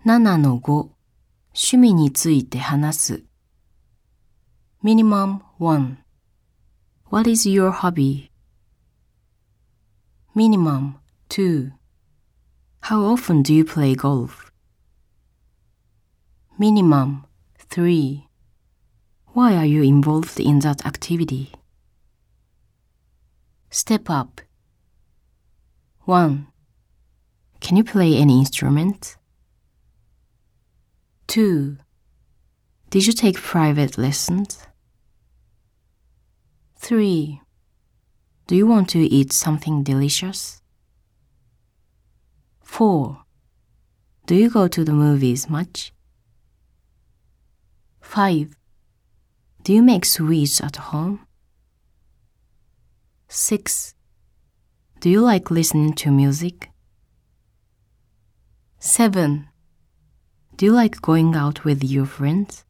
7-5 趣味について話す Minimum 1 What is your hobby? Minimum 2 How often do you play golf? Minimum 3 Why are you involved in that activity? Step up 1 Can you play any instrument? 2 Did you take private lessons? 3 Do you want to eat something delicious? 4 Do you go to the movies much? 5 Do you make sweets at home? 6 Do you like listening to music? 7 Do you like going out with your friends?